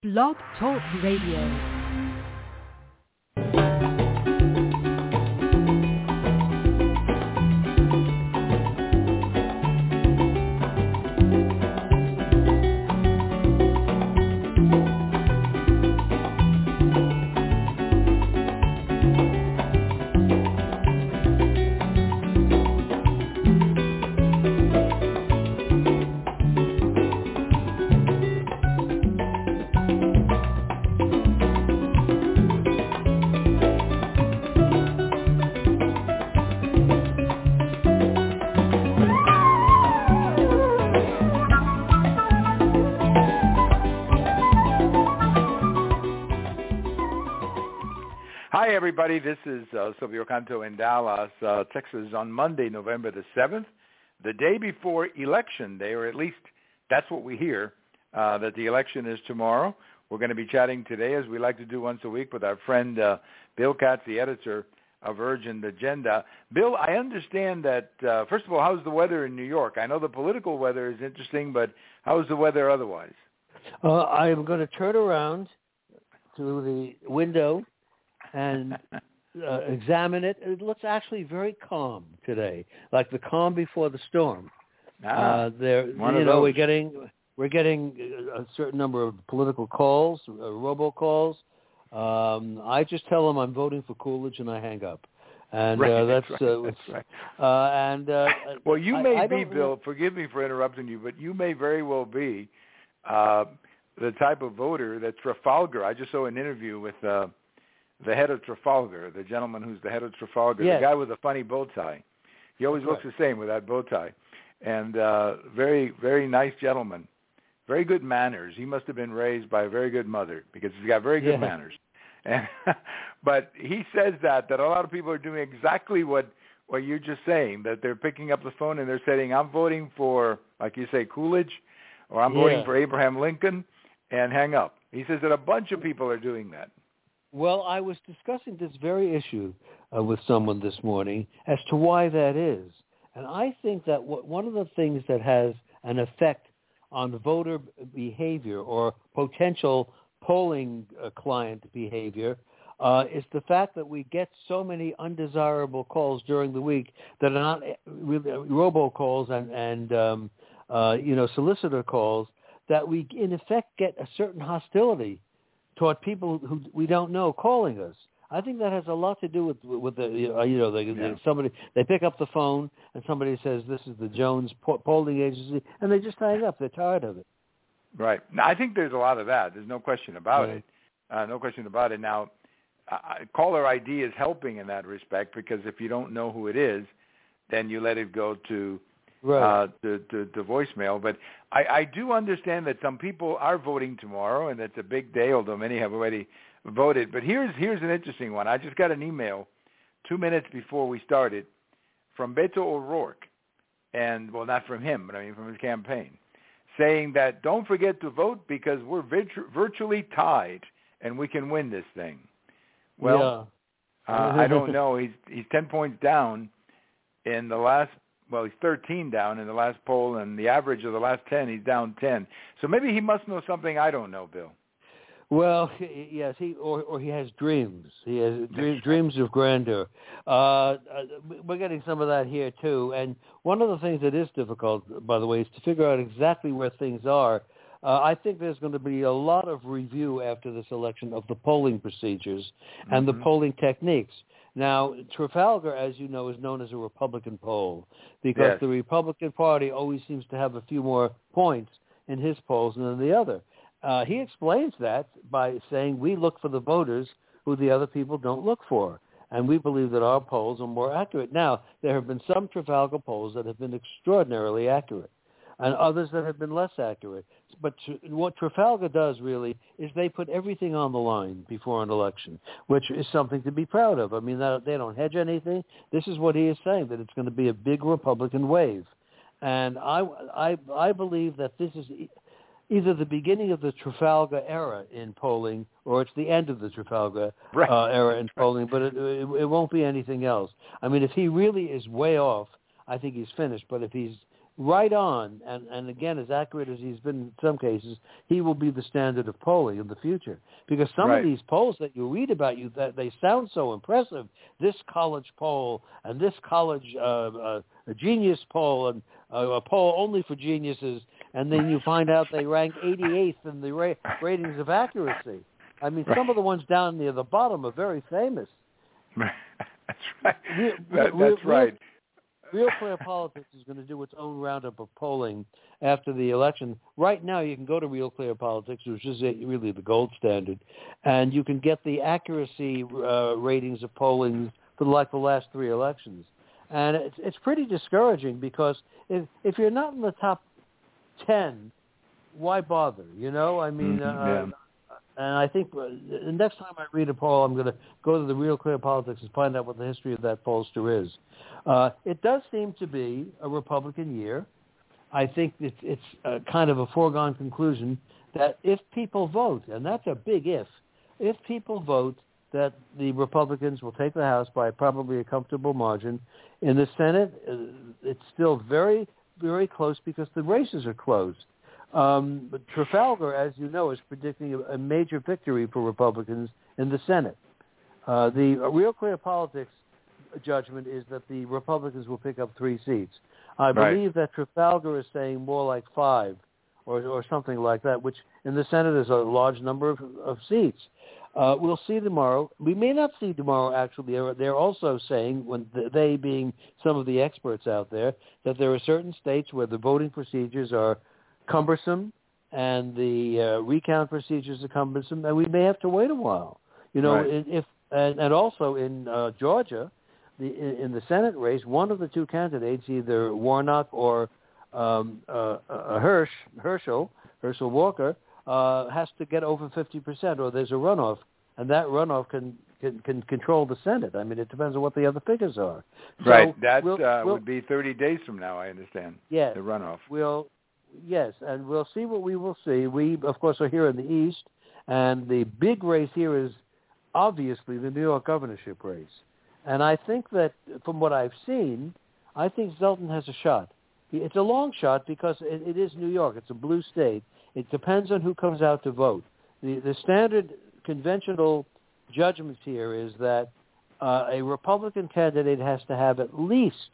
Blog Talk Radio. Hi, everybody. This is Silvio Canto in Dallas, Texas, on Monday, November the 7th, the day before Election Day, or at least that's what we hear, that the election is tomorrow. We're going to be chatting today, as we like to do once a week, with our friend Bill Katz, the editor of Urgent Agenda. Bill, I understand that, first of all, how's the weather in New York? I know the political weather is interesting, but how's the weather otherwise? I am going to turn around to the window and examine it. It looks actually very calm today, like the calm before the storm. We're getting a certain number of political calls, robocalls. I just tell them I'm voting for Coolidge and I hang up. And that's right. Well, you may be, Bill. Forgive me for interrupting you, but you may very well be the type of voter that Trafalgar. I just saw an interview with the head of Trafalgar, the gentleman who's the head of Trafalgar, yes. The guy with the funny bow tie. He always looks the same with that bow tie. And very, very nice gentleman. Very good manners. He must have been raised by a very good mother because he's got very good manners. And, but he says that a lot of people are doing exactly what you're just saying, that they're picking up the phone and they're saying, I'm voting for, like you say, Coolidge, or I'm voting for Abraham Lincoln, and hang up. He says that a bunch of people are doing that. Well, I was discussing this very issue with someone this morning as to why that is. And I think that one of the things that has an effect on voter behavior or potential polling client behavior is the fact that we get so many undesirable calls during the week that are not really robocalls and solicitor calls, that we in effect get a certain hostility toward people who we don't know calling us. I think that has a lot to do with somebody, they pick up the phone and somebody says this is the Jones polling agency, and they just hang up. They're tired of it. Right. Now, I think there's a lot of that. There's no question about it. No question about it. Now, caller ID is helping in that respect because if you don't know who it is, then you let it go to voicemail. But I do understand that some people are voting tomorrow, and it's a big day, although many have already voted. But here's an interesting one. I just got an email 2 minutes before we started from Beto O'Rourke, and, well, not from him, but I mean from his campaign, saying that don't forget to vote because we're virtually tied and we can win this thing. Well, I don't know. He's 10 points down in the last. Well, he's 13 down in the last poll, and the average of the last 10, he's down 10. So maybe he must know something I don't know, Bill. Well, yes, he has dreams. He has dreams of grandeur. We're getting some of that here, too. And one of the things that is difficult, by the way, is to figure out exactly where things are. I think there's going to be a lot of review after this election of the polling procedures and the polling techniques. Now, Trafalgar, as you know, is known as a Republican poll because the Republican Party always seems to have a few more points in his polls than the other. He explains that by saying we look for the voters who the other people don't look for, and we believe that our polls are more accurate. Now, there have been some Trafalgar polls that have been extraordinarily accurate and others that have been less accurate. But what Trafalgar does really is they put everything on the line before an election, which is something to be proud of. I mean, they don't hedge anything. This is what he is saying, that it's going to be a big Republican wave. And I believe that this is either the beginning of the Trafalgar era in polling or it's the end of the Trafalgar era in polling, but it won't be anything else. I mean, if he really is way off, I think he's finished. But if he's right on, and again, as accurate as he's been in some cases, he will be the standard of polling in the future. Because some of these polls that you read about, that they sound so impressive. This college poll and this college a genius poll and a poll only for geniuses, and then you find out they rank 88th in the ratings of accuracy. I mean, some of the ones down near the bottom are very famous. That's right. That's right. Real Clear Politics is going to do its own roundup of polling after the election. Right now, you can go to Real Clear Politics, which is really the gold standard, and you can get the accuracy ratings of polling for the last 3 elections. And it's pretty discouraging because if you're not in the top 10, why bother? You know, I mean, and I think the next time I read a poll, I'm going to go to the Real Clear Politics and find out what the history of that pollster is. It does seem to be a Republican year. I think it's kind of a foregone conclusion that if people vote, and that's a big if people vote that the Republicans will take the House by probably a comfortable margin. In the Senate, it's still very, very close because the races are closed. But Trafalgar, as you know, is predicting a major victory for Republicans in the Senate. The Real Clear Politics judgment is that the Republicans will pick up 3 seats. I believe that Trafalgar is saying more like 5 or something like that, which in the Senate is a large number of seats. We'll see tomorrow. We may not see tomorrow, actually. They're also saying, they being some of the experts out there, that there are certain states where the voting procedures are cumbersome and the recount procedures are cumbersome, and we may have to wait a while. You know, and also in Georgia, in the Senate race, one of the 2 candidates, either Warnock or Herschel Walker, has to get over 50%, or there's a runoff, and that runoff can control the Senate. I mean, it depends on what the other figures are. Right. So that would be 30 days from now, I understand. Yes. The runoff. Yes, and we'll see what we will see. We, of course, are here in the East, and the big race here is obviously the New York governorship race. And I think that from what I've seen, I think Zeldin has a shot. It's a long shot because it is New York. It's a blue state. It depends on who comes out to vote. The standard conventional judgment here is that a Republican candidate has to have at least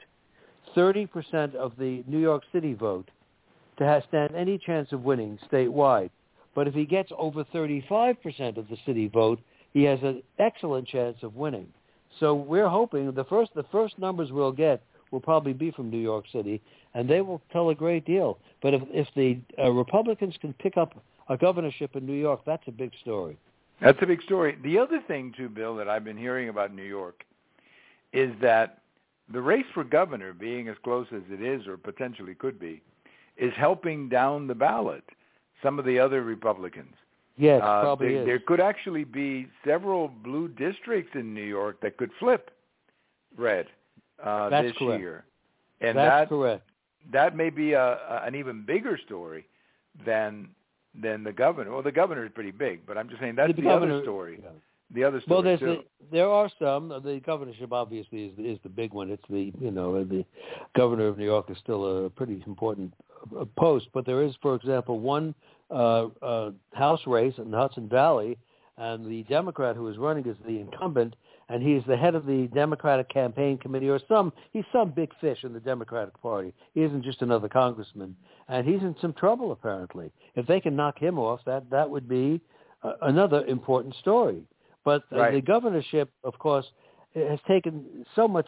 30% of the New York City vote to stand any chance of winning statewide. But if he gets over 35% of the city vote, he has an excellent chance of winning. So we're hoping the first numbers we'll get will probably be from New York City, and they will tell a great deal. But if the Republicans can pick up a governorship in New York, that's a big story. That's a big story. The other thing, too, Bill, that I've been hearing about New York is that the race for governor, being as close as it is or potentially could be, is helping down the ballot some of the other Republicans. Yes, probably is. There could actually be several blue districts in New York that could flip red this year. And that's correct. That may be an even bigger story than the governor. Well, the governor is pretty big, but I'm just saying that's the other story. Yeah. The other story, there are some. The governorship obviously is the big one. It's the governor of New York is still a pretty important post. But there is, for example, one House race in the Hudson Valley, and the Democrat who is running is the incumbent, and he's the head of the Democratic Campaign Committee, he's some big fish in the Democratic Party. He isn't just another congressman, and he's in some trouble apparently. If they can knock him off, that would be another important story. But the governorship, of course, has taken so much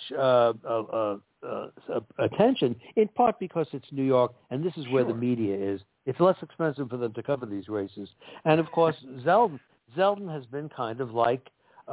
attention, in part because it's New York, and this is where the media is. It's less expensive for them to cover these races. And, of course, Zeldin has been kind of like,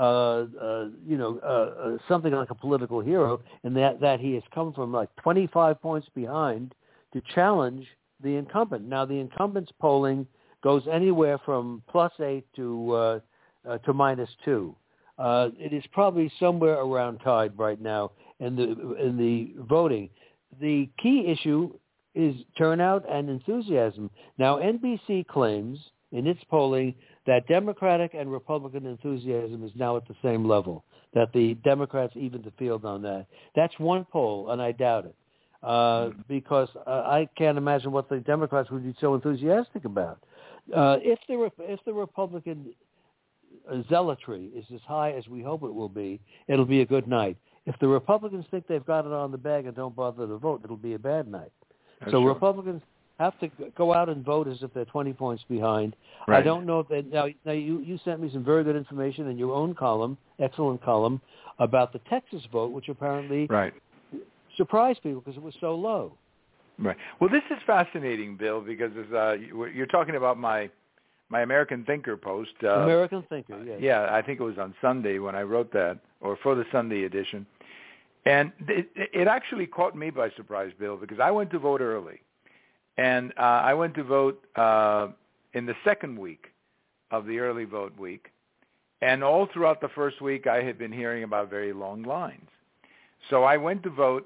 something like a political hero in that he has come from like 25 points behind to challenge the incumbent. Now, the incumbent's polling goes anywhere from +8 to -2. It is probably somewhere around tied right now in the voting. The key issue is turnout and enthusiasm. Now, NBC claims in its polling that Democratic and Republican enthusiasm is now at the same level, that the Democrats evened the field on that. That's one poll, and I doubt it. because I can't imagine what the Democrats would be so enthusiastic about. If the Republican zealotry is as high as we hope it will be, it'll be a good night. If the Republicans think they've got it on the bag and don't bother to vote, it'll be a bad night. So sure. Republicans have to go out and vote as if they're 20 points behind. Right. I don't know if they, now you sent me some very good information in your own column, excellent column, about the Texas vote, which apparently surprised people because it was so low. Right. Well, this is fascinating, Bill, because you're talking about my American Thinker post. American Thinker, yes. Yeah, I think it was on Sunday when I wrote that, or for the Sunday edition. And it actually caught me by surprise, Bill, because I went to vote early. And I went to vote in the second week of the early vote week. And all throughout the first week, I had been hearing about very long lines. So I went to vote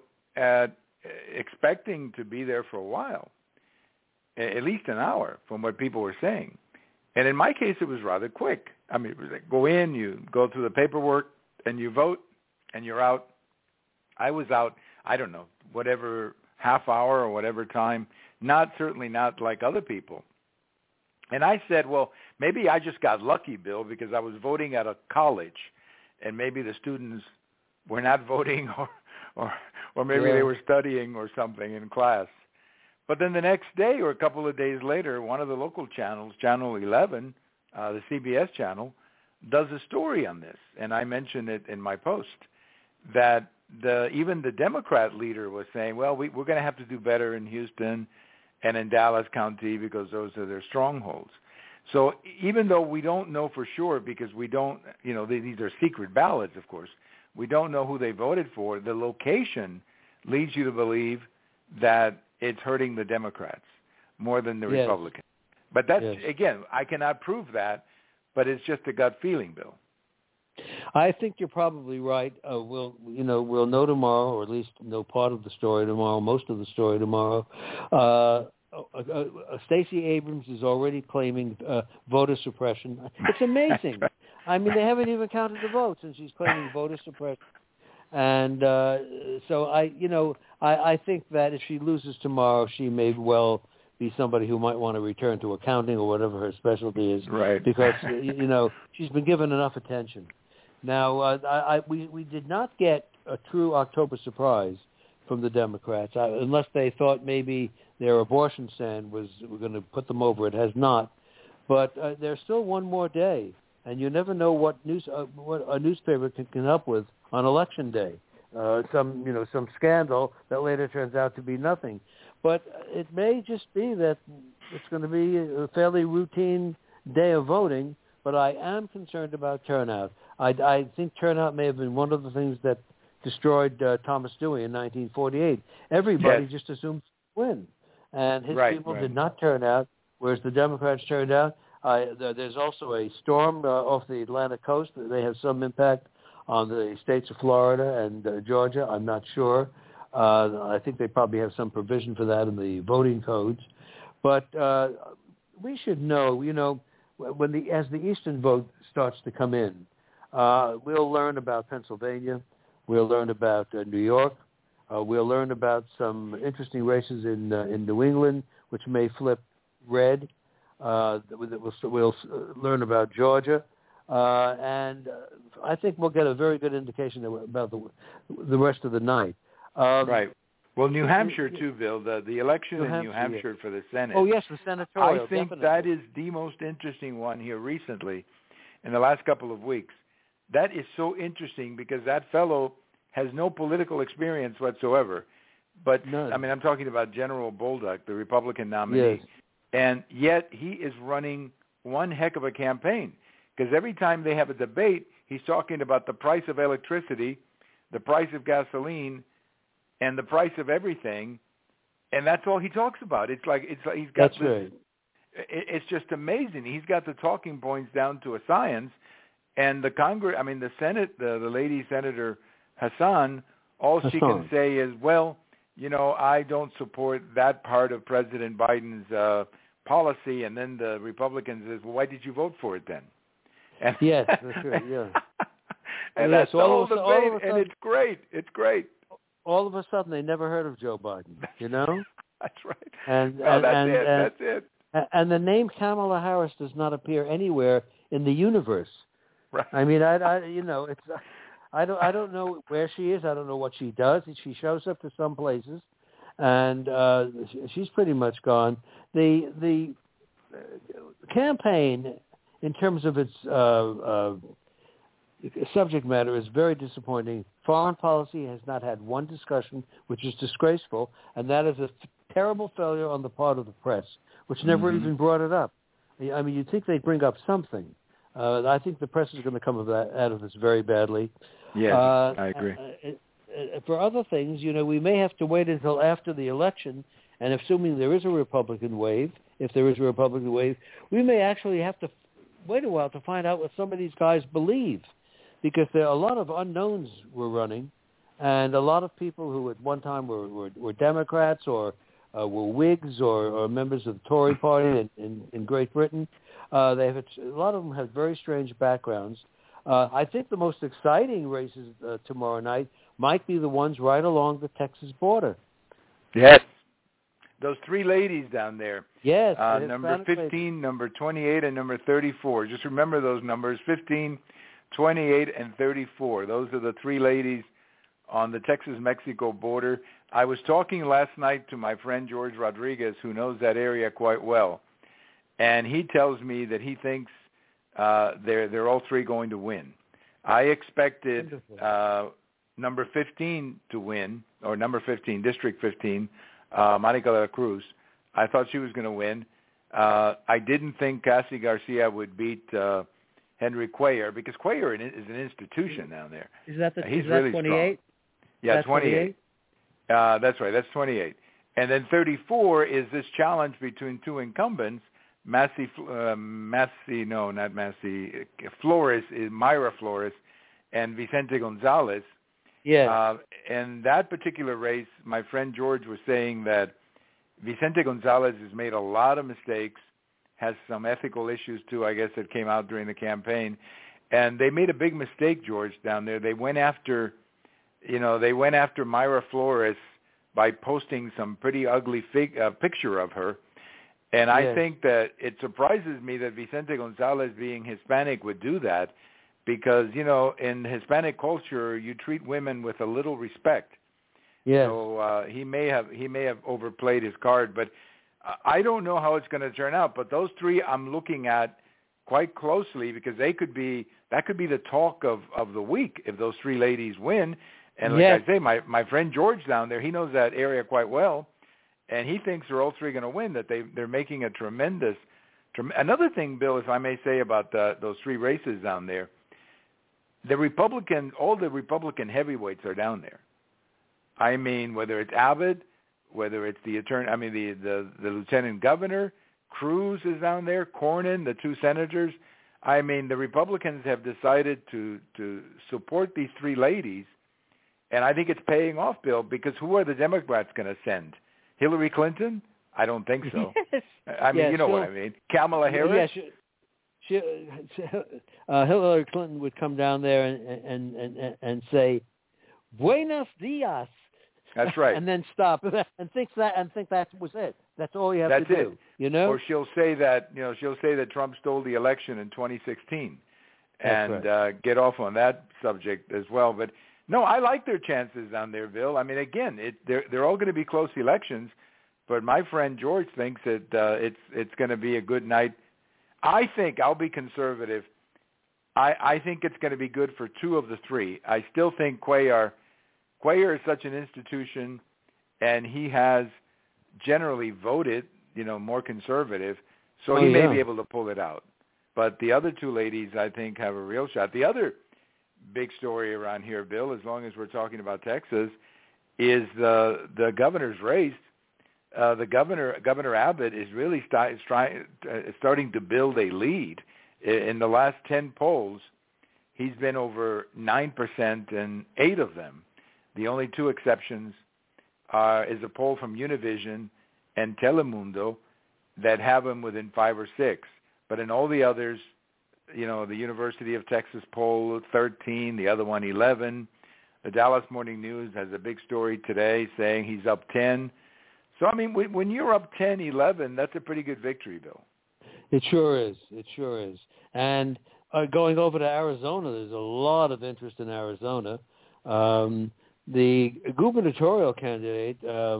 expecting to be there for a while, at least an hour from what people were saying. And in my case, it was rather quick. I mean, it was like go in, you go through the paperwork, and you vote, and you're out. I was out, I don't know, whatever, half hour or whatever time, certainly not like other people. And I said, well, maybe I just got lucky, Bill, because I was voting at a college, and maybe the students were not voting or maybe they were studying or something in class. But then the next day or a couple of days later, one of the local channels, Channel 11, the CBS channel, does a story on this. And I mentioned it in my post that even the Democrat leader was saying, well, we're going to have to do better in Houston and in Dallas County because those are their strongholds. So even though we don't know for sure because we don't, these are secret ballots, of course, we don't know who they voted for, the location leads you to believe that it's hurting the Democrats more than the Republicans. But that's, again, I cannot prove that, but it's just a gut feeling, Bill. I think you're probably right. We'll know tomorrow, or at least know part of the story tomorrow, most of the story tomorrow. Stacey Abrams is already claiming voter suppression. It's amazing. Right. I mean, they haven't even counted the votes, and she's claiming voter suppression. And so I think that if she loses tomorrow, she may well be somebody who might want to return to accounting or whatever her specialty is, right? Because she's been given enough attention. Now, we did not get a true October surprise from the Democrats, unless they thought maybe their abortion stand was going to put them over. It has not. But there's still one more day, and you never know what a newspaper can come up with on Election Day. Some scandal that later turns out to be nothing. But it may just be that it's going to be a fairly routine day of voting, but I am concerned about turnout. I think turnout may have been one of the things that destroyed Thomas Dewey in 1948. Everybody just assumed he'd win. And his people did not turn out, whereas the Democrats turned out. There's also a storm off the Atlantic coast. They have some impact on the states of Florida and Georgia. I'm not sure. I think they probably have some provision for that in the voting codes. But we should know, as the Eastern vote starts to come in, we'll learn about Pennsylvania. We'll learn about New York. We'll learn about some interesting races in New England, which may flip red. We'll learn about Georgia. And I think we'll get a very good indication about the rest of the night. Right. Well, New Hampshire, too, Bill, the election in New Hampshire for the Senate. Oh, yes, the senatorial. I think that is the most interesting one here recently in the last couple of weeks. That is so interesting because that fellow has no political experience whatsoever. But, none. I mean, I'm talking about General Bolduc, the Republican nominee. Yes. And yet he is running one heck of a campaign because every time they have a debate, he's talking about the price of electricity, the price of gasoline, and the price of everything, and that's all he talks about. It's like he's got that's right. It's just amazing. He's got the talking points down to a science, and the Senate, the lady Senator Hassan, she can say is, well, I don't support that part of President Biden's policy, and then the Republicans says, well, why did you vote for it then? And yes, that's right. Yeah, and that's the whole debate, and it's great. It's great. all of a sudden they never heard of Joe Biden, you know? That's right. And That's it. And the name Kamala Harris does not appear anywhere in the universe. Right. I mean, it's I don't know where she is. I don't know what she does. She shows up to some places, and she's pretty much gone. The campaign, in terms of its subject matter, is very disappointing. Foreign policy has not had one discussion, which is disgraceful, and that is a terrible failure on the part of the press, which never even brought it up. I mean, you'd think they'd bring up something. I think the press is going to come out of this very badly. Yes, I agree. For other things, we may have to wait until after the election, and assuming there is a Republican wave, if there is a Republican wave, we may actually have to wait a while to find out what some of these guys believe, because there are a lot of unknowns were running, and a lot of people who at one time were Democrats or were Whigs or members of the Tory party in Great Britain. A lot of them have very strange backgrounds. I think the most exciting races tomorrow night might be the ones right along the Texas border. Yes. Those three ladies down there. Yes. Number 15, number 28, and number 34. Just remember those numbers, 15, 28, and 34. Those are the three ladies on the Texas-Mexico border. I was talking last night to my friend George Rodriguez, who knows that area quite well, and he tells me that he thinks they're all three going to win. I expected number 15 to win, or number 15, District 15, Monica de la Cruz. I thought she was going to win. I didn't think Cassie Garcia would beat Henry Cuellar, because Cuellar is an institution down there. Is that He's is really that 28? Strong. Yeah, 28. That's right. That's 28. And then 34 is this challenge between two incumbents, Mayra Flores, and Vicente Gonzalez. Yes. And that particular race, my friend George was saying that Vicente Gonzalez has made a lot of mistakes, has some ethical issues too, I guess, that came out during the campaign. And they made a big mistake, George, down there. They went after Mayra Flores by posting some pretty ugly picture of her. And I think that it surprises me that Vicente Gonzalez, being Hispanic, would do that, because, in Hispanic culture, you treat women with a little respect. Yes. So he may have overplayed his card, but I don't know how it's going to turn out. But those three I'm looking at quite closely, because that could be the talk of the week if those three ladies win. And like I say, my friend George down there, he knows that area quite well, and he thinks they're all three going to win, that they're making a tremendous another thing, Bill, if I may say about those three races down there, all the Republican heavyweights are down there. I mean, whether it's Abbott, whether it's the lieutenant governor, Cruz is down there, Cornyn, the two senators. I mean, the Republicans have decided to support these three ladies, and I think it's paying off, Bill, because who are the Democrats going to send? Hillary Clinton? I don't think so. Yes. I mean, you know what I mean. Kamala Harris? Yeah, Hillary Clinton would come down there and say, "Buenos dias." That's right. And then stop and think that was it. That's all you have to do. It. Or she'll say that Trump stole the election in 2016, and get off on that subject as well. But no, I like their chances down there, Bill. I mean, again, they're all going to be close elections, but my friend George thinks that it's going to be a good night. I think I'll be conservative. I think it's going to be good for two of the three. I still think Cuellar is such an institution, and he has generally voted, more conservative, so he may be able to pull it out. But the other two ladies, I think, have a real shot. The other big story around here, Bill, as long as we're talking about Texas, is the governor's race. Governor Abbott is really starting to build a lead. In the last 10 polls, he's been over 9% in 8 of them. The only two exceptions is a poll from Univision and Telemundo that have him within 5 or 6. But in all the others, the University of Texas poll 13, the other one 11, The Dallas Morning News has a big story today saying he's up 10. So, I mean, when you're up 10-11, that's a pretty good victory, Bill. It sure is. It sure is. And going over to Arizona, there's a lot of interest in Arizona. The gubernatorial candidate,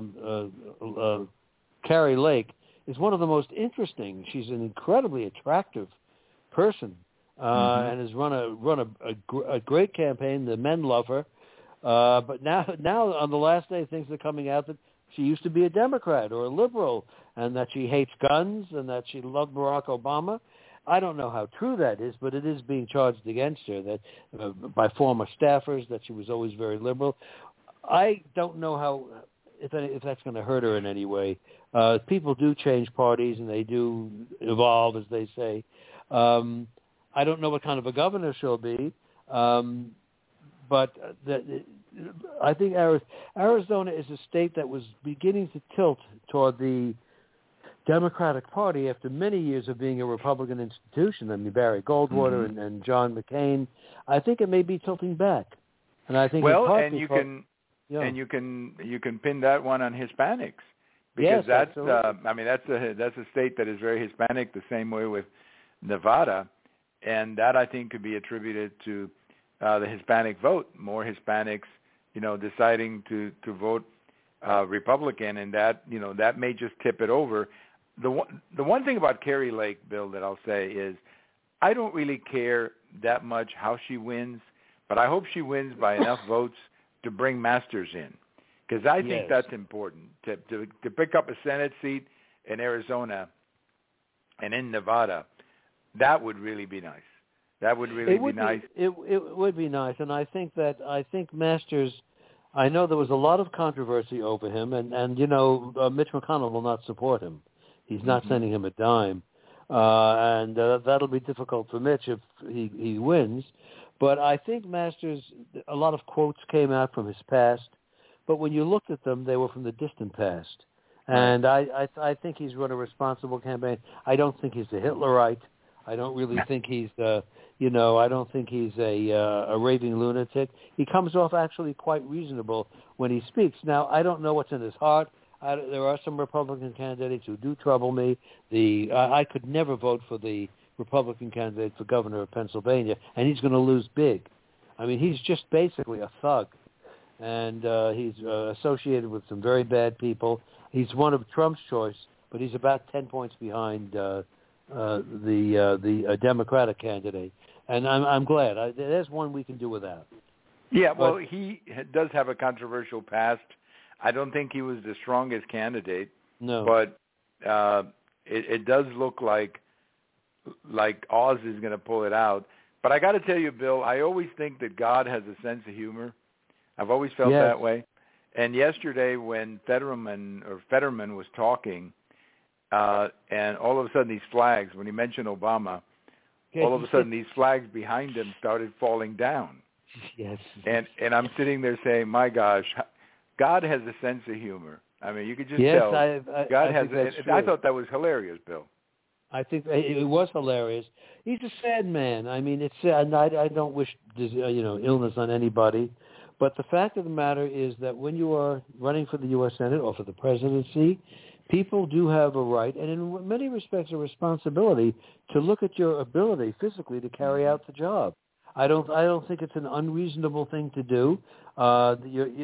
Kari Lake, is one of the most interesting. She's an incredibly attractive person and has run a great campaign. The men love her. But now on the last day, things are coming out that she used to be a Democrat or a liberal, and that she hates guns, and that she loved Barack Obama. I don't know how true that is, but it is being charged against her that by former staffers that she was always very liberal. I don't know how if that's going to hurt her in any way. People do change parties, and they do evolve, as they say. I don't know what kind of a governor she'll be. But I think Arizona is a state that was beginning to tilt toward the Democratic Party after many years of being a Republican institution. I mean, Barry Goldwater and John McCain. I think it may be tilting back, and I think you can pin that one on Hispanics because that's a state that is very Hispanic. The same way with Nevada, and that I think could be attributed to the Hispanic vote, more Hispanics, deciding to vote Republican, and that may just tip it over. The one thing about Kari Lake, Bill, that I'll say is I don't really care that much how she wins, but I hope she wins by enough votes to bring Masters in, because I think that's important to pick up a Senate seat in Arizona and in Nevada. That would really be nice. That would really be nice. It would be nice, and I think Masters. I know there was a lot of controversy over him, and Mitch McConnell will not support him. He's not sending him a dime, and that'll be difficult for Mitch if he wins. But I think Masters. A lot of quotes came out from his past, but when you looked at them, they were from the distant past. And I think he's run a responsible campaign. I don't think he's a Hitlerite. I don't really think he's I don't think he's a raving lunatic. He comes off actually quite reasonable when he speaks. Now, I don't know what's in his heart. There are some Republican candidates who do trouble me. I could never vote for the Republican candidate for governor of Pennsylvania, and he's going to lose big. I mean, he's just basically a thug, and he's associated with some very bad people. He's one of Trump's choice, but he's about 10 points behind the Democratic candidate, and I'm glad. There's one we can do without. Yeah, well, he does have a controversial past. I don't think he was the strongest candidate. No, but it does look like Oz is going to pull it out. But I got to tell you, Bill, I always think that God has a sense of humor. I've always felt that way. And yesterday, when Fetterman was talking. And all of a sudden, these flags, when he mentioned Obama, all of a sudden, these flags behind him started falling down. Yes. And I'm sitting there saying, my gosh, God has a sense of humor. I mean, you could just tell. God has. I thought that was hilarious, Bill. I think it was hilarious. He's a sad man. I mean, it's sad. I don't wish illness on anybody. But the fact of the matter is that when you are running for the U.S. Senate or for the presidency, people do have a right, and in many respects a responsibility, to look at your ability physically to carry out the job. I don't think it's an unreasonable thing to do. The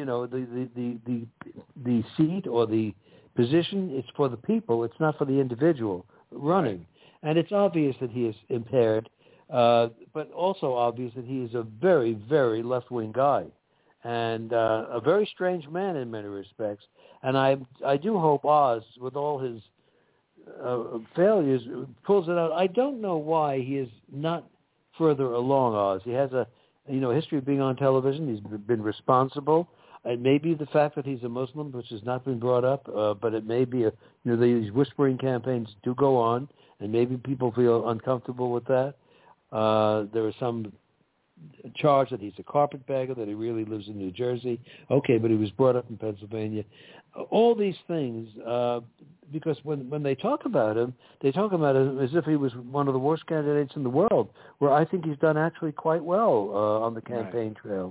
seat or the position is for the people. It's not for the individual running. Right. And it's obvious that he is impaired, but also obvious that he is a very, very left-wing guy, and a very strange man in many respects. And I do hope Oz, with all his failures, pulls it out. I don't know why he is not further along, Oz. He has a history of being on television. He's been responsible. It may be the fact that he's a Muslim, which has not been brought up, but it may be these whispering campaigns do go on, and maybe people feel uncomfortable with that. There is some charge that he's a carpetbagger, that he really lives in New Jersey. Okay, but he was brought up in Pennsylvania. All these things, because when they talk about him, they talk about him as if he was one of the worst candidates in the world, where I think he's done actually quite well on the campaign trail.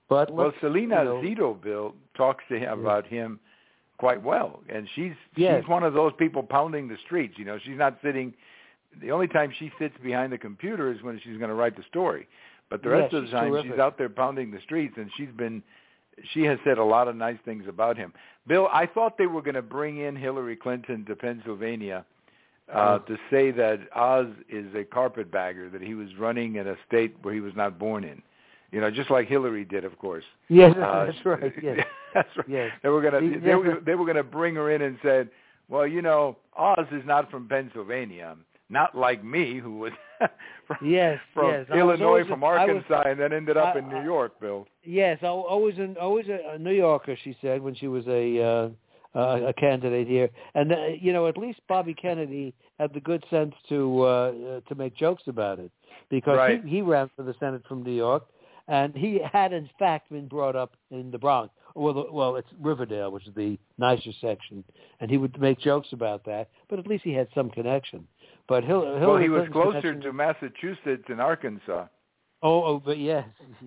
But well, Selena Zito, Bill, talks to him about him quite well, and she's one of those people pounding the streets. You know, she's not sitting. The only time she sits behind the computer is when she's going to write the story, but the rest of the time she's out there pounding the streets, and she has said a lot of nice things about him. Bill, I thought they were going to bring in Hillary Clinton to Pennsylvania to say that Oz is a carpetbagger, that he was running in a state where he was not born in. You know, just like Hillary did, of course. Yes, that's right. Yes. That's right. Yes. They were going to bring her in and said, well, you know, Oz is not from Pennsylvania, not like me, who was from Illinois, from Arkansas, and then ended up in New York, Bill. Yes, always a New Yorker, she said, when she was a candidate here. And you know, at least Bobby Kennedy had the good sense to make jokes about it, because he ran for the Senate from New York. And he had, in fact, been brought up in the Bronx. Well, it's Riverdale, which is the nicer section. And he would make jokes about that. But at least he had some connection. But he was closer to Massachusetts and Arkansas. But yes.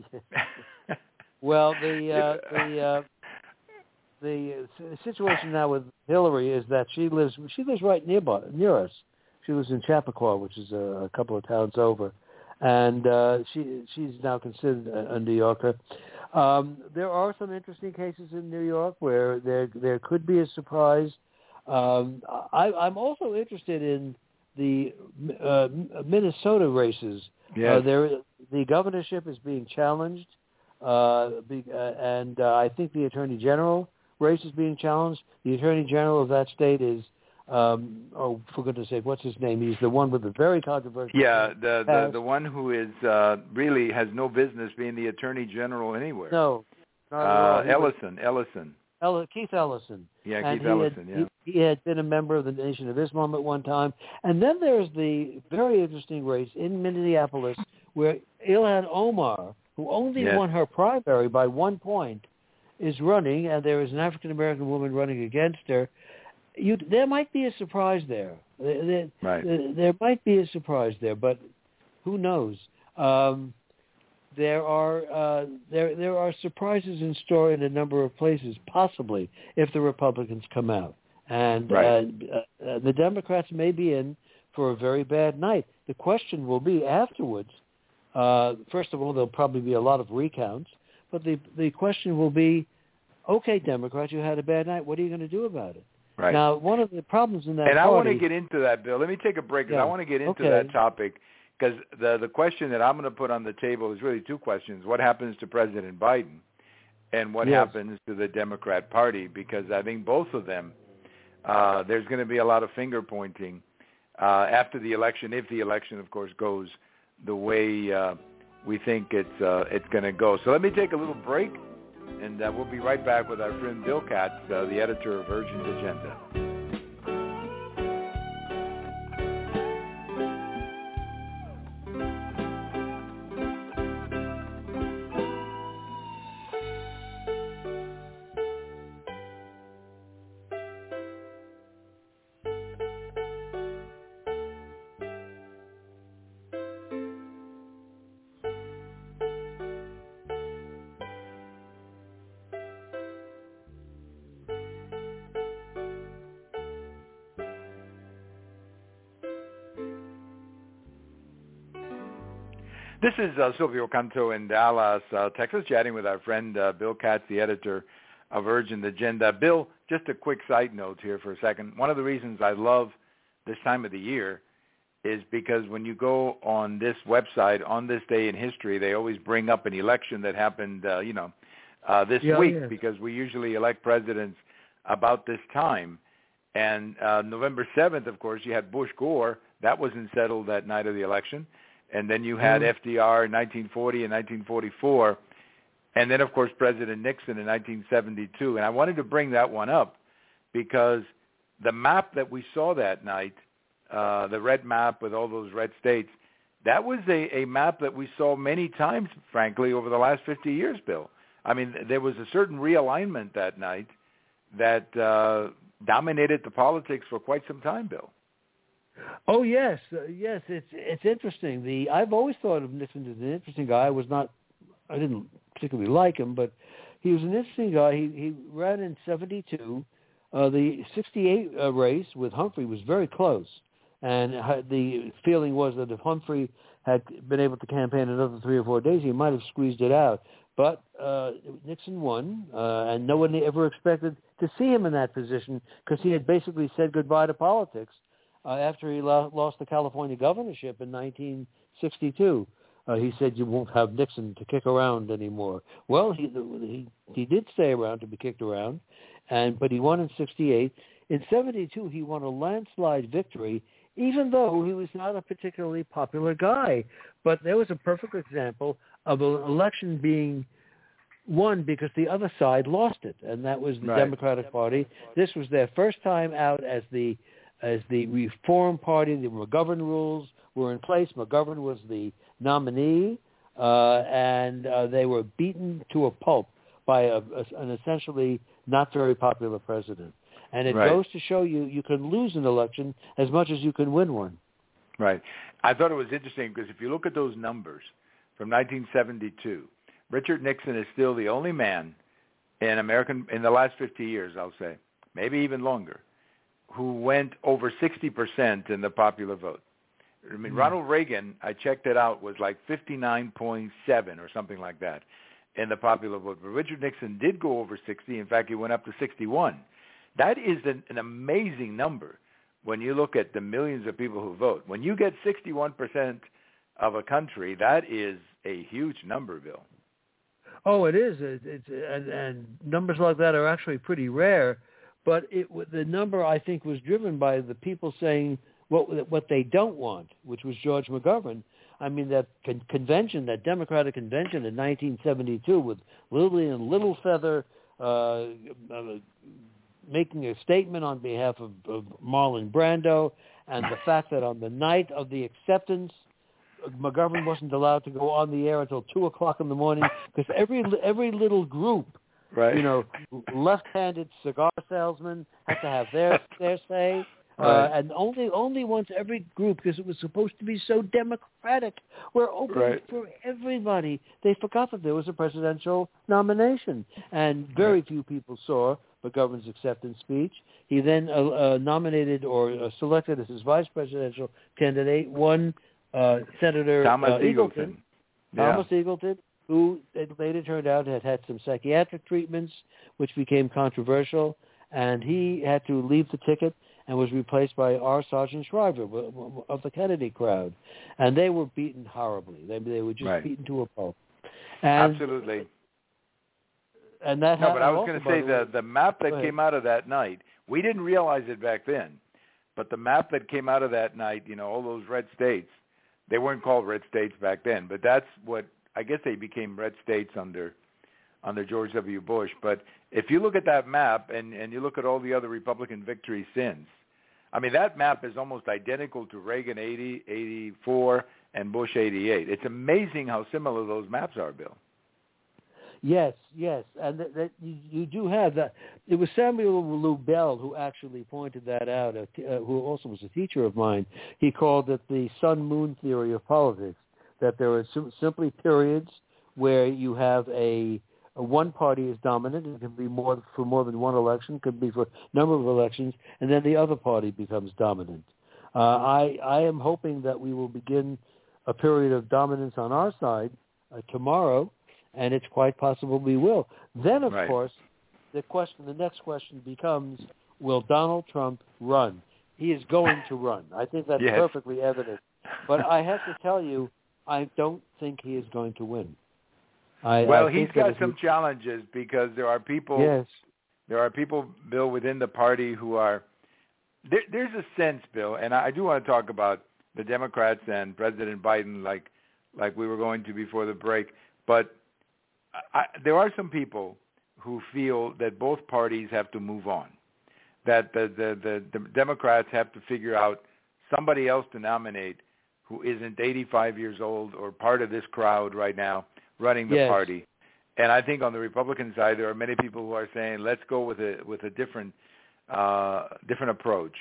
Well, the situation now with Hillary is that she lives right near us. She lives in Chappaqua, which is a couple of towns over. And she's now considered a New Yorker. There are some interesting cases in New York where there could be a surprise. I'm also interested in the Minnesota races. Yes. The governorship is being challenged, and I think the Attorney General race is being challenged. The Attorney General of that state is for goodness sake, what's his name? He's the one with the very controversial. Yeah, the one who is really has no business being the Attorney General anywhere. No, not at all. Keith Ellison. Yeah, and Keith Ellison. He had been a member of the Nation of Islam at one time. And then there's the very interesting race in Minneapolis where Ilhan Omar, who only won her primary by 1 point, is running, and there is an African-American woman running against her. There might be a surprise there. There might be a surprise there, but who knows? There are surprises in store in a number of places, possibly, if the Republicans come out. And the Democrats may be in for a very bad night. The question will be afterwards. First of all, there'll probably be a lot of recounts, but the question will be, okay, Democrats, you had a bad night. What are you going to do about it? Right. Now, one of the problems in that I want to get into that, Bill. Let me take a break, because I want to get into that topic, because the question that I'm going to put on the table is really two questions. What happens to President Biden, and what happens to the Democrat Party? Because I think both of them, there's going to be a lot of finger-pointing after the election, if the election, of course, goes the way we think it's going to go. So let me take a little break. And we'll be right back with our friend Bill Katz, the editor of Urgent Agenda. This is Silvio Canto in Dallas, Texas, chatting with our friend Bill Katz, the editor of Urgent Agenda. Bill, just a quick side note here for a second. One of the reasons I love this time of the year is because when you go on this website, on this day in history, they always bring up an election that happened, this week, because we usually elect presidents about this time. And November 7th, of course, you had Bush Gore. That wasn't settled that night of the election. And then you had FDR in 1940 and 1944. And then, of course, President Nixon in 1972. And I wanted to bring that one up because the map that we saw that night, the red map with all those red states, that was a map that we saw many times, frankly, over the last 50 years, Bill. I mean, there was a certain realignment that night that dominated the politics for quite some time, Bill. Oh yes, it's interesting. I've always thought of Nixon as an interesting guy. I didn't particularly like him, but he was an interesting guy. He ran in 72. The 68 race with Humphrey was very close, and the feeling was that if Humphrey had been able to campaign another 3 or 4 days, he might have squeezed it out. But Nixon won, and no one ever expected to see him in that position because he had basically said goodbye to politics after he lost the California governorship in 1962. He said, you won't have Nixon to kick around anymore. Well, he did stay around to be kicked around, but he won in 68. In 72, he won a landslide victory, even though he was not a particularly popular guy. But there was a perfect example of an election being won because the other side lost it, and that was the Democratic Party. This was their first time out as the Reform Party. The McGovern rules were in place. McGovern was the nominee, and they were beaten to a pulp by an essentially not very popular president. And it goes to show you can lose an election as much as you can win one. Right. I thought it was interesting because if you look at those numbers from 1972, Richard Nixon is still the only man in the last 50 years, I'll say, maybe even longer, who went over 60% in the popular vote. I mean, Ronald Reagan, I checked it out, was like 59.7 or something like that in the popular vote. But Richard Nixon did go over 60. In fact, he went up to 61. That is an amazing number when you look at the millions of people who vote. When you get 61% of a country, that is a huge number, Bill. Oh, it is. And numbers like that are actually pretty rare. But the number, I think, was driven by the people saying what they don't want, which was George McGovern. I mean, that convention, that Democratic convention in 1972 with Lillian Littlefeather making a statement on behalf of Marlon Brando, and the fact that on the night of the acceptance, McGovern wasn't allowed to go on the air until 2 o'clock in the morning because every little group, left-handed cigar salesmen had to have their say. And only once every group, because it was supposed to be so democratic, were open for everybody. They forgot that there was a presidential nomination, and very few people saw McGovern's acceptance speech. He then nominated or selected as his vice presidential candidate one Senator Thomas Eagleton. Thomas Eagleton, who it later turned out had some psychiatric treatments, which became controversial, and he had to leave the ticket and was replaced by R. Sargent Shriver of the Kennedy crowd. And they were beaten horribly. They were just beaten to a pulp. Absolutely. And that but I was going to say the map that came out of that night, we didn't realize it back then, but the map that came out of that night, all those red states, they weren't called red states back then, but that's what, I guess they became red states under George W. Bush. But if you look at that map and you look at all the other Republican victories since, I mean, that map is almost identical to Reagan 80, 84, and Bush 88. It's amazing how similar those maps are, Bill. Yes, and that you do have that. It was Samuel Lubell who actually pointed that out, who also was a teacher of mine. He called it the sun-moon theory of politics, that there are simply periods where you have a one party is dominant. It can be for more than one election, could be for a number of elections, and then the other party becomes dominant. I am hoping that we will begin a period of dominance on our side tomorrow, and it's quite possible we will. Then, of course, the next question becomes, will Donald Trump run? He is going to run. I think that's perfectly evident. But I have to tell you, I don't think he is going to win. He's got some challenges because there are people. Yes. There are people, Bill, within the party who are. There's a sense, Bill, and I do want to talk about the Democrats and President Biden, like we were going to before the break. But there are some people who feel that both parties have to move on, that the Democrats have to figure out somebody else to nominate who isn't 85 years old or part of this crowd right now running the party. And I think on the Republican side, there are many people who are saying, let's go with a different approach.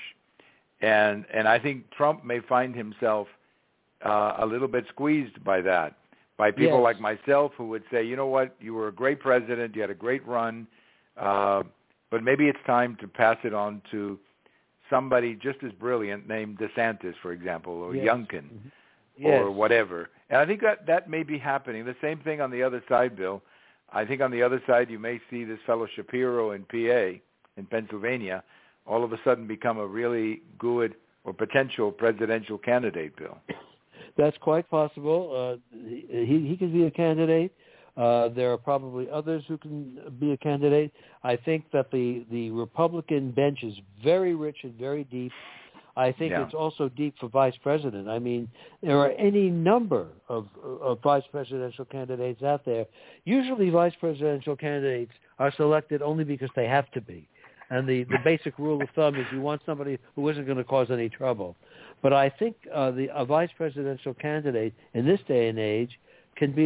And I think Trump may find himself a little bit squeezed by that. by people Yes. like myself who would say, you know what, you were a great president, you had a great run, but maybe it's time to pass it on to somebody just as brilliant named DeSantis, for example, or Yes. Youngkin, Yes. or whatever. And I think that may be happening. The same thing on the other side, Bill. I think on the other side you may see this fellow Shapiro in PA, in Pennsylvania, all of a sudden become a really good or potential presidential candidate, Bill. That's quite possible. He could be a candidate. There are probably others who can be a candidate. I think that the Republican bench is very rich and very deep. I think it's also deep for vice president. I mean, there are any number of vice presidential candidates out there. Usually vice presidential candidates are selected only because they have to be. And the basic rule of thumb is you want somebody who isn't going to cause any trouble. But I think a vice presidential candidate in this day and age can be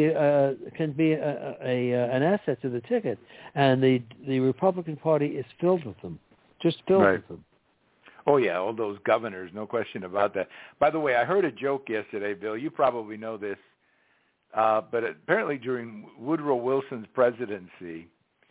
an asset to the ticket. And the Republican Party is filled with them, just filled with them. Oh, yeah, all those governors, no question about that. By the way, I heard a joke yesterday, Bill. You probably know this. But apparently during Woodrow Wilson's presidency,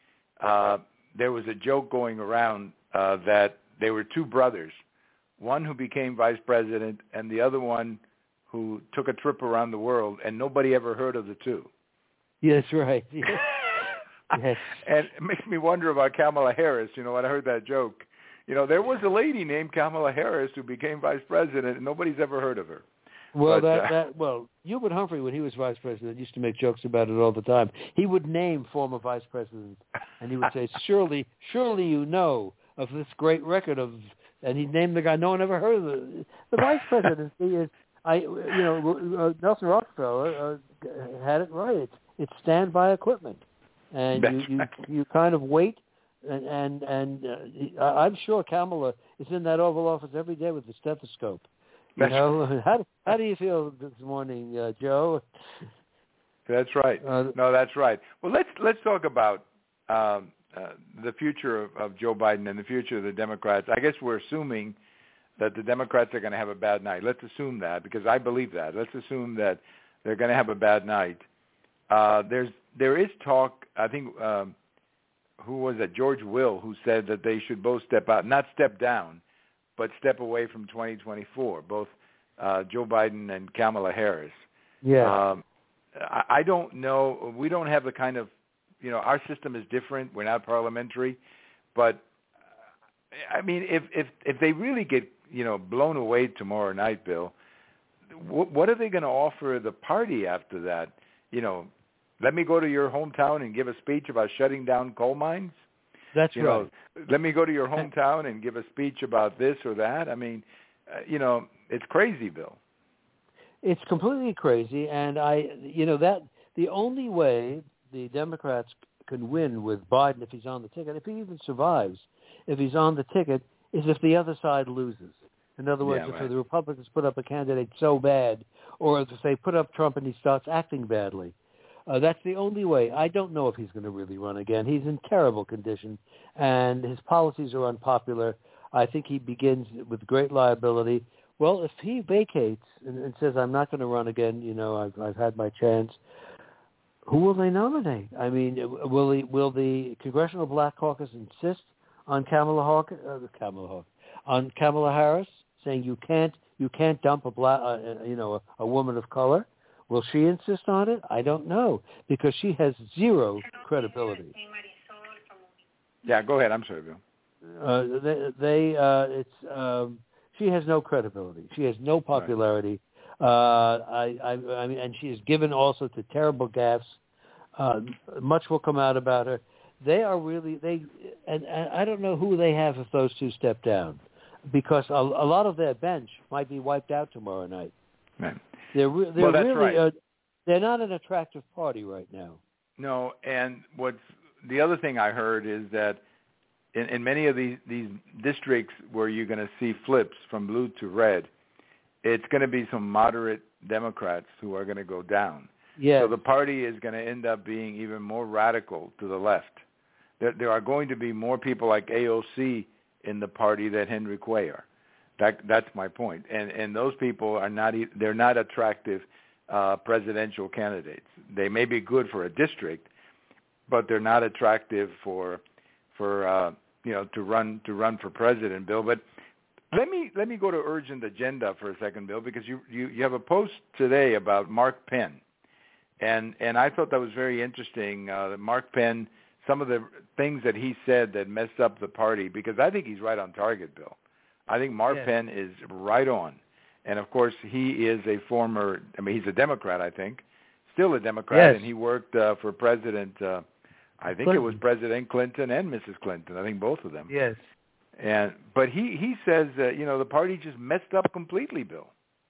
there was a joke going around that they were two brothers, one who became vice president and the other one who took a trip around the world, and nobody ever heard of the two. Yes, right. Yes. Yes. And it makes me wonder about Kamala Harris. You know, when I heard that joke, you know, there was a lady named Kamala Harris who became vice president, and nobody's ever heard of her. Well, well, Hubert Humphrey, when he was vice president, used to make jokes about it all the time. He would name former vice presidents, and he would say, "Surely you know of this great record of," and he'd name the guy no one ever heard of. The vice presidency is, Nelson Rockefeller had it right. It's standby equipment, and you kind of wait. And I'm sure Kamala is in that Oval Office every day with the stethoscope. You know, how do you feel this morning, Joe? That's right. No, that's right. Well, let's talk about the future of Joe Biden and the future of the Democrats. I guess we're assuming that the Democrats are going to have a bad night. Let's assume that, because I believe that. Let's assume that they're going to have a bad night. There is talk. I think who was it? George Will, who said that they should both step out, not step down, but step away from 2024, both Joe Biden and Kamala Harris. Yeah. I don't know. We don't have the kind of, our system is different. We're not parliamentary. But, I mean, if they really get, blown away tomorrow night, Bill, what are they going to offer the party after that? Let me go to your hometown and give a speech about shutting down coal mines? That's right. Let me go to your hometown and give a speech about this or that. I mean, it's crazy, Bill. It's completely crazy, and that the only way the Democrats can win with Biden if he's on the ticket, if he even survives, if he's on the ticket, is if the other side loses. In other words, if the Republicans put up a candidate so bad, or if they put up Trump and he starts acting badly. That's the only way. I don't know if he's going to really run again. He's in terrible condition, and his policies are unpopular. I think he begins with great liability. Well, if he vacates and says, I'm not going to run again, I've had my chance, who will they nominate? I mean, will the Congressional Black Caucus insist on Kamala Harris, saying you can't dump a woman of color? Will she insist on it? I don't know, because she has zero credibility. Yeah, go ahead. I'm sorry, Bill. She has no credibility. She has no popularity. Right. I mean, and she is given also to terrible gaffes. Much will come out about her. They are really and I don't know who they have if those two step down, because a lot of their bench might be wiped out tomorrow night. Right. They're that's really right. They're not an attractive party right now. No, and the other thing I heard is that in many of these districts where you're going to see flips from blue to red, it's going to be some moderate Democrats who are going to go down. Yes. So the party is going to end up being even more radical to the left. There are going to be more people like AOC in the party than Henry Cuellar. That's my point. And those people are not attractive presidential candidates. They may be good for a district, but they're not attractive for to run for president, Bill. But let me go to urgent agenda for a second, Bill, because you have a post today about Mark Penn, and I thought that was very interesting. That Mark Penn, some of the things that he said that messed up the party, because I think he's right on target, Bill. I think Mark Penn is right on. And, of course, he is a former – he's a Democrat, I think, still a Democrat, and he worked for President I think Clinton. It was President Clinton and Mrs. Clinton. I think both of them. Yes. But he says that, the party just messed up completely, Bill.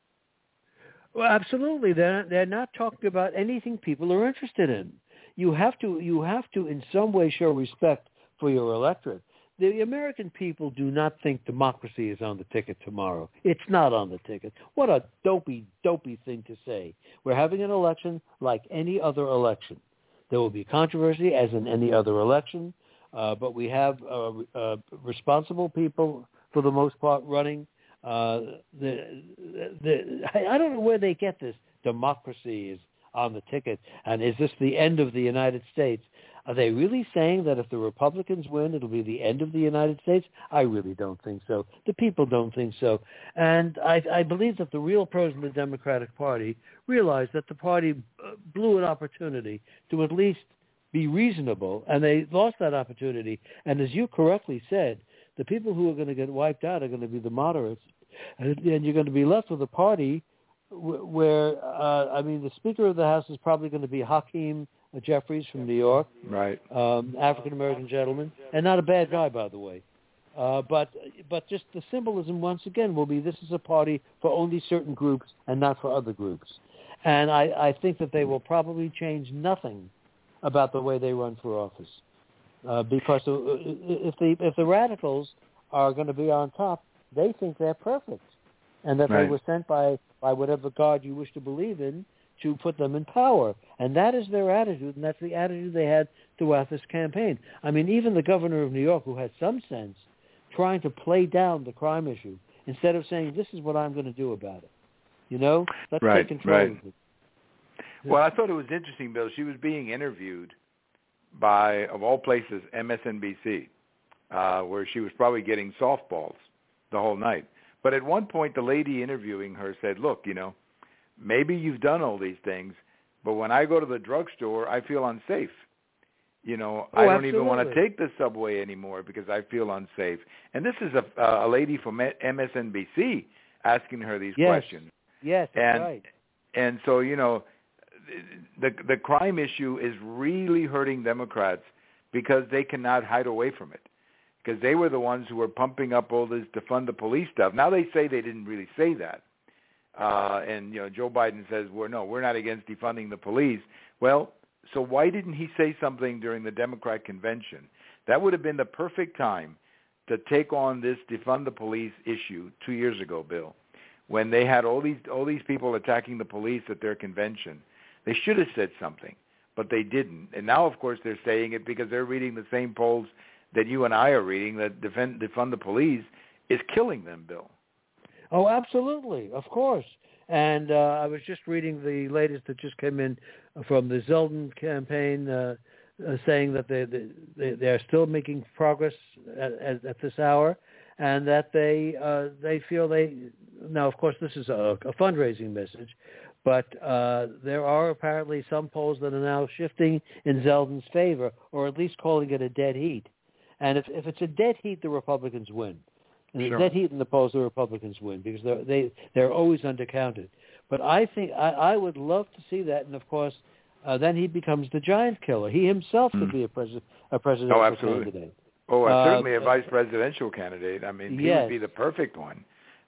Well, absolutely. They're not talking about anything people are interested in. You have to in some way show respect for your electorate. The American people do not think democracy is on the ticket tomorrow. It's not on the ticket. What a dopey thing to say. We're having an election like any other election. There will be controversy as in any other election, but we have responsible people for the most part running. I don't know where they get this. Democracy is on the ticket, and is this the end of the United States? Are they really saying that if the Republicans win, it'll be the end of the United States? I really don't think so. The people don't think so. And I believe that the real pros in the Democratic Party realized that the party blew an opportunity to at least be reasonable, and they lost that opportunity. And as you correctly said, the people who are going to get wiped out are going to be the moderates. And you're going to be left with a party where, the Speaker of the House is probably going to be Hakeem Jeffries from New York, right? African-American gentleman, and not a bad guy, by the way. But just the symbolism, once again, will be this is a party for only certain groups and not for other groups. And I think that they will probably change nothing about the way they run for office. Because if the radicals are going to be on top, they think they're perfect. And that they were sent by whatever God you wish to believe in to put them in power. And that is their attitude, and that's the attitude they had throughout this campaign. Even the governor of New York, who had some sense, trying to play down the crime issue instead of saying, this is what I'm going to do about it. Let's take control of it. Well, I thought it was interesting, Bill. She was being interviewed by, of all places, MSNBC, where she was probably getting softballs the whole night. But at one point, the lady interviewing her said, look, maybe you've done all these things, but when I go to the drugstore, I feel unsafe. I don't even want to take the subway anymore because I feel unsafe. And this is a lady from MSNBC asking her these questions. Yes, that's right. And so, the crime issue is really hurting Democrats because they cannot hide away from it. Because they were the ones who were pumping up all this defund the police stuff. Now they say they didn't really say that. And Joe Biden says, we're not against defunding the police. Well, so why didn't he say something during the Democrat convention? That would have been the perfect time to take on this defund the police issue 2 years ago, Bill, when they had all these people attacking the police at their convention. They should have said something, but they didn't. And now, of course, they're saying it because they're reading the same polls that you and I are reading, that defund the police is killing them, Bill. Oh, absolutely, of course. And I was just reading the latest that just came in from the Zeldin campaign, saying that they're still making progress at this hour, and that they feel now. Of course, this is a fundraising message, but there are apparently some polls that are now shifting in Zeldin's favor, or at least calling it a dead heat. And if it's a dead heat, the Republicans win. And the dead heat in the polls, the Republicans win because they're always undercounted. But I think I would love to see that, and of course, then he becomes the giant killer. He himself could be a presidential candidate. Oh, certainly a vice presidential candidate. He would be the perfect one.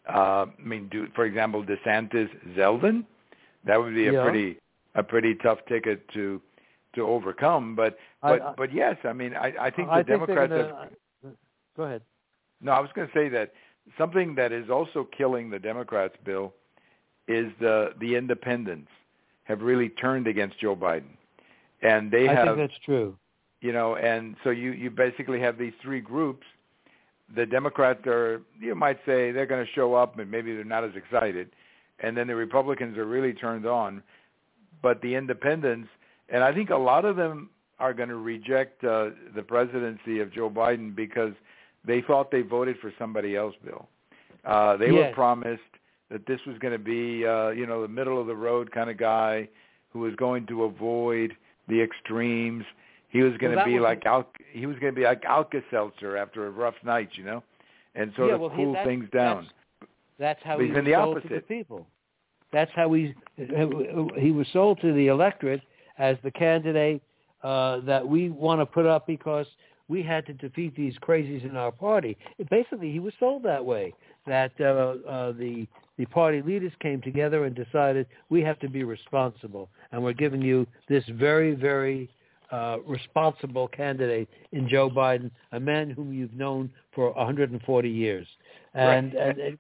For example, DeSantis, Zeldin, that would be a pretty tough ticket to overcome. But yes, I think the Democrats Go ahead. No, I was going to say that something that is also killing the Democrats, Bill, is the independents have really turned against Joe Biden. And I think that's true. And so you basically have these three groups. The Democrats are, you might say, they're going to show up, and maybe they're not as excited. and then the Republicans are really turned on. But the independents, and I think a lot of them are going to reject the presidency of Joe Biden because they thought they voted for somebody else, Bill. They were promised that this was going to be, the middle of the road kind of guy who was going to avoid the extremes. He was going to be like Alka-Seltzer after a rough night, and sort of cool things down. That's how he was sold to the people. That's how he was sold to the electorate as the candidate that we want to put up because we had to defeat these crazies in our party. Basically, he was sold that way, that the party leaders came together and decided we have to be responsible, and we're giving you this very, very responsible candidate in Joe Biden, a man whom you've known for 140 years. And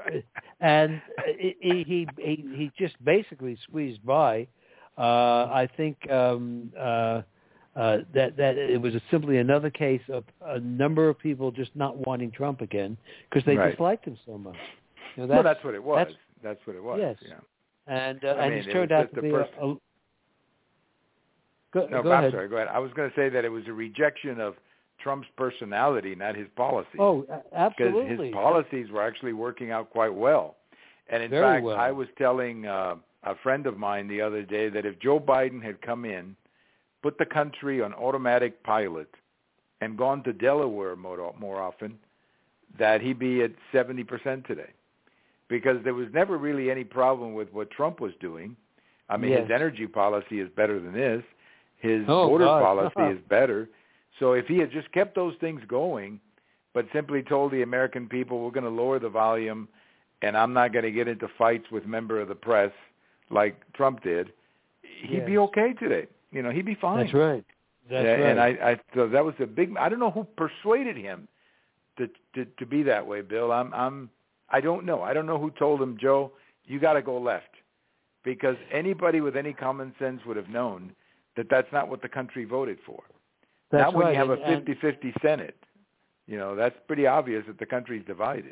he just basically squeezed by. I think that it was simply another case of a number of people just not wanting Trump again because they disliked him so much. That's what it was. That's what it was. Yes. Yeah. And he's turned out to be Go ahead. Sorry. Go ahead. I was going to say that it was a rejection of Trump's personality, not his policies. Oh, absolutely. Because his policies were actually working out quite well. And in fact, I was telling a friend of mine the other day that if Joe Biden had come in, put the country on automatic pilot, and gone to Delaware more often, that he'd be at 70% today. Because there was never really any problem with what Trump was doing. I mean, his energy policy is better than this. His border policy is better. So if he had just kept those things going, but simply told the American people, we're going to lower the volume, and I'm not going to get into fights with member of the press like Trump did, he'd be okay today. He'd be fine. That's right. And I so that was a big. I don't know who persuaded him to be that way, Bill. I don't know. I don't know who told him, Joe, you got to go left, because anybody with any common sense would have known that that's not what the country voted for. That's now when you have a 50-50 Senate, that's pretty obvious that the country's divided.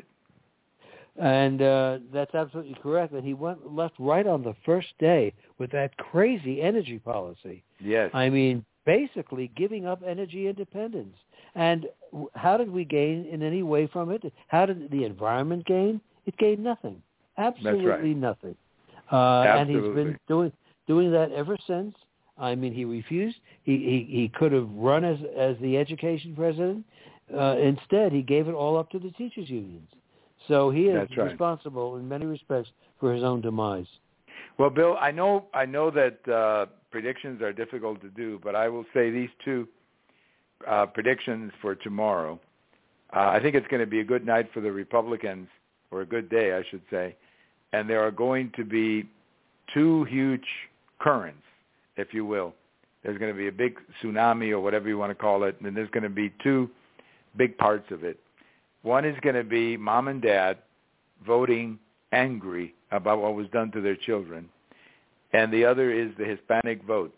And that's absolutely correct. And he left right on the first day with that crazy energy policy. Yes. I mean, basically giving up energy independence. And how did we gain in any way from it? How did the environment gain? It gained nothing. Absolutely nothing. And he's been doing that ever since. I mean, he refused. He could have run as the education president. Instead, he gave it all up to the teachers' unions. So he is responsible in many respects for his own demise. Well, Bill, I know that predictions are difficult to do, but I will say these two predictions for tomorrow. I think it's going to be a good night for the Republicans, or a good day, I should say. And there are going to be two huge currents, if you will. There's going to be a big tsunami, or whatever you want to call it, and there's going to be two big parts of it. One is going to be mom and dad voting angry about what was done to their children, and the other is the Hispanic vote.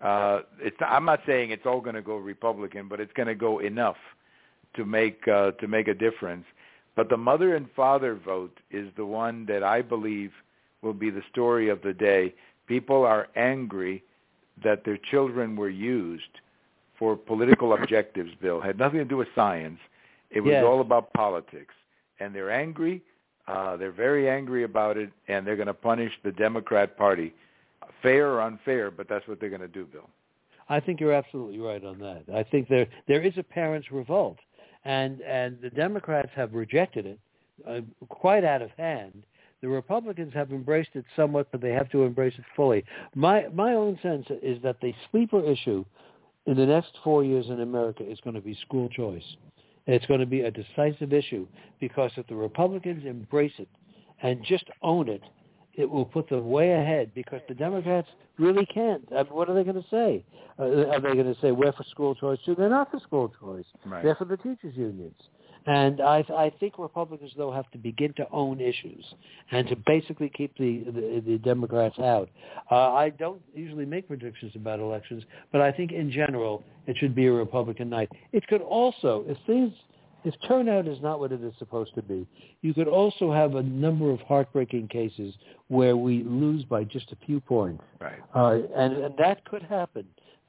I'm not saying it's all going to go Republican, but it's going to go enough to make a difference. But the mother and father vote is the one that I believe will be the story of the day. People are angry that their children were used for political objectives, Bill. It had nothing to do with science. It was all about politics. And they're angry. They're very angry about it, and they're going to punish the Democrat Party. Fair or unfair, but that's what they're going to do, Bill. I think you're absolutely right on that. I think there is a parents' revolt, and the Democrats have rejected it quite out of hand. The Republicans have embraced it somewhat, but they have to embrace it fully. My own sense is that the sleeper issue in the next 4 years in America is going to be school choice. It's going to be a decisive issue, because if the Republicans embrace it and just own it, it will put them way ahead, because the Democrats really can't. I mean, what are they going to say? Are they going to say, we're for school choice too? They're not for school choice. Right. They're for the teachers' unions. And I think Republicans, though, have to begin to own issues and to basically keep the Democrats out. I don't usually make predictions about elections, but I think in general it should be a Republican night. It could also, if things if turnout is not what it is supposed to be, you could also have a number of heartbreaking cases where we lose by just a few points. Right. And that could happen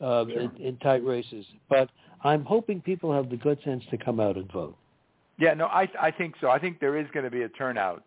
in tight races. But I'm hoping people have the good sense to come out and vote. Yeah, no, I think so. I think there is going to be a turnout.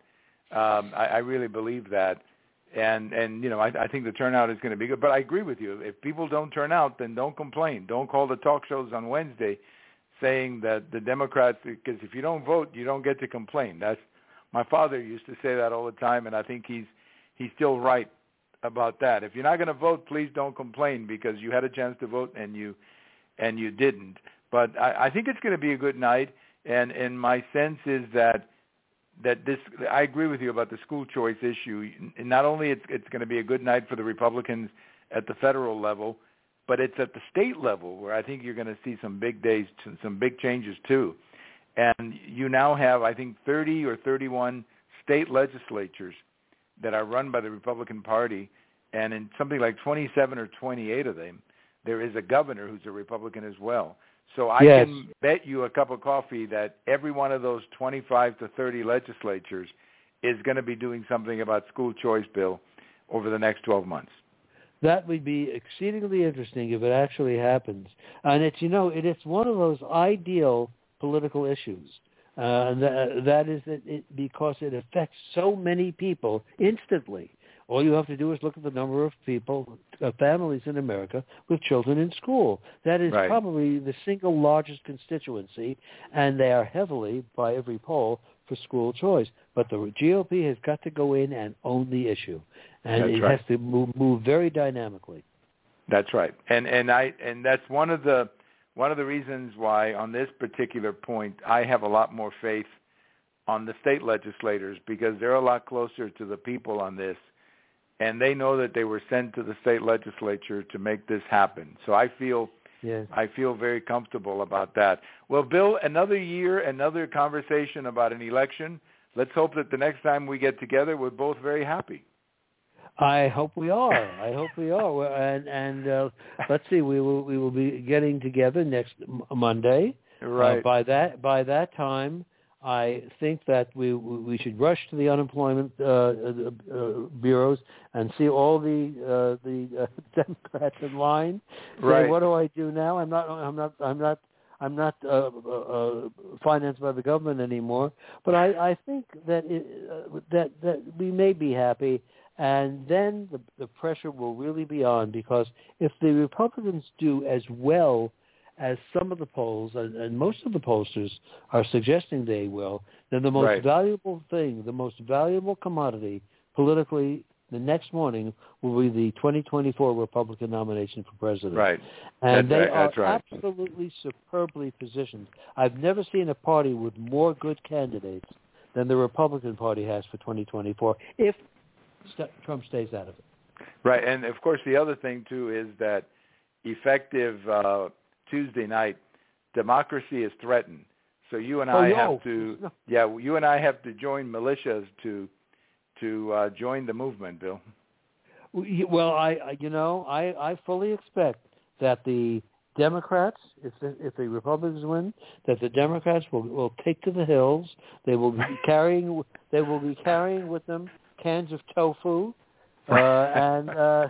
I really believe that. And I think the turnout is going to be good. But I agree with you. If people don't turn out, then don't complain. Don't call the talk shows on Wednesday saying that the Democrats, because if you don't vote, you don't get to complain. That's my father used to say that all the time, and I think he's still right about that. If you're not going to vote, please don't complain because you had a chance to vote and you didn't. But I think it's going to be a good night, and my sense is that this, I agree with you about the school choice issue. Not only it's going to be a good night for the Republicans at the federal level, but it's at the state level where I think you're going to see some big days, some big changes too. And you now have, I think, 30 or 31 state legislatures that are run by the Republican Party, and in something like 27 or 28 of them, there is a governor who's a Republican as well. So I can bet you a cup of coffee that every one of those 25 to 30 legislatures is going to be doing something about school choice bill over the next 12 months. That would be exceedingly interesting if it actually happens. And it's one of those ideal political issues. That is because it affects so many people instantly. All you have to do is look at the number of people, families in America with children in school. That is probably the single largest constituency, and they are heavily, by every poll, for school choice. But the GOP has got to go in and own the issue, and it has to move very dynamically. That's right, and that's one of the reasons why on this particular point I have a lot more faith on the state legislators, because they're a lot closer to the people on this. And they know that they were sent to the state legislature to make this happen. So I feel very comfortable about that. Well, Bill, another year, another conversation about an election. Let's hope that the next time we get together, we're both very happy. I hope we are. And let's see, we will be getting together next Monday. Right. By that time, I think that we should rush to the unemployment bureaus and see all the Democrats in line. Say, what do I do now? I'm not financed by the government anymore. But I think that that we may be happy, and then the pressure will really be on, because if the Republicans do as well as some of the polls and most of the pollsters are suggesting they will, then the most valuable thing, the most valuable commodity politically the next morning will be the 2024 Republican nomination for president. Right. And they are absolutely superbly positioned. I've never seen a party with more good candidates than the Republican Party has for 2024, if Trump stays out of it. Right. And, of course, the other thing, too, is that effective Tuesday night, democracy is threatened. So you and I have to join militias to join the movement, Bill. Well, I fully expect that the Democrats, if the Republicans win, that the Democrats will take to the hills. They will be carrying with them cans of tofu, and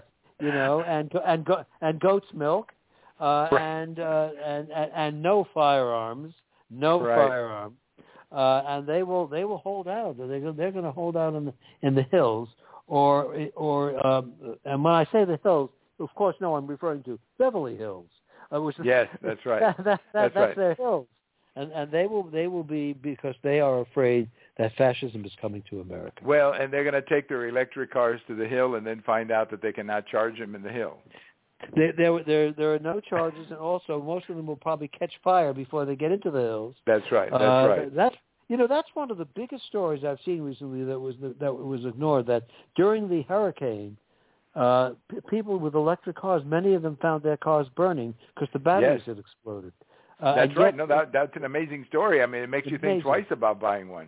goat's milk. And no firearms, firearms, and they will hold out. They're going to hold out in the hills, and when I say the hills, of course, no, I'm referring to Beverly Hills, which is that's right. That's their hills, and they will be, because they are afraid that fascism is coming to America. Well, and they're going to take their electric cars to the hill and then find out that they cannot charge them in the hill. There are no charges, and also most of them will probably catch fire before they get into the hills. That's right. That's one of the biggest stories I've seen recently that was ignored. That during the hurricane, people with electric cars, many of them found their cars burning because the batteries had exploded. That's right. No, that's an amazing story. I mean, it makes you think twice about buying one.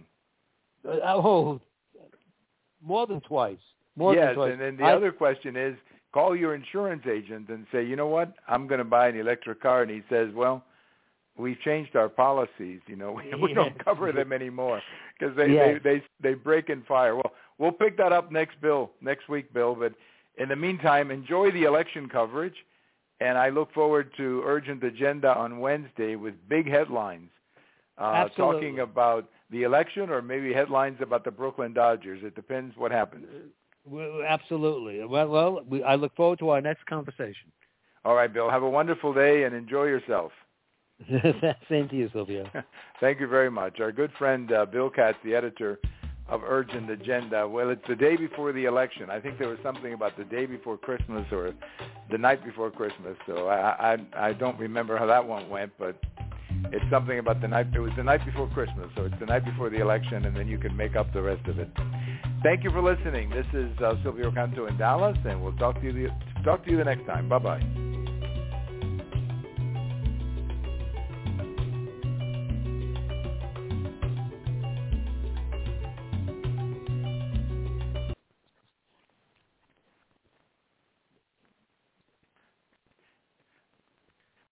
More than twice. Yes, and then the other question is, call your insurance agent and say, you know what, I'm going to buy an electric car. And he says, well, we've changed our policies. You know, we don't cover them anymore because they break and fire. Well, we'll pick that up next week, Bill. But in the meantime, enjoy the election coverage, and I look forward to Urgent Agenda on Wednesday with big headlines talking about the election, or maybe headlines about the Brooklyn Dodgers. It depends what happens. Absolutely. Well, I look forward to our next conversation. All right, Bill. Have a wonderful day and enjoy yourself. Same to you, Silvio. Thank you very much. Our good friend Bill Katz, the editor of Urgent Agenda. Well, it's the day before the election. I think there was something about the day before Christmas or the night before Christmas. So I don't remember how that one went, but it's something about the night. It was the night before Christmas, so it's the night before the election, and then you can make up the rest of it. Thank you for listening. This is Silvio Canto in Dallas, and we'll talk to you the next time. Bye-bye.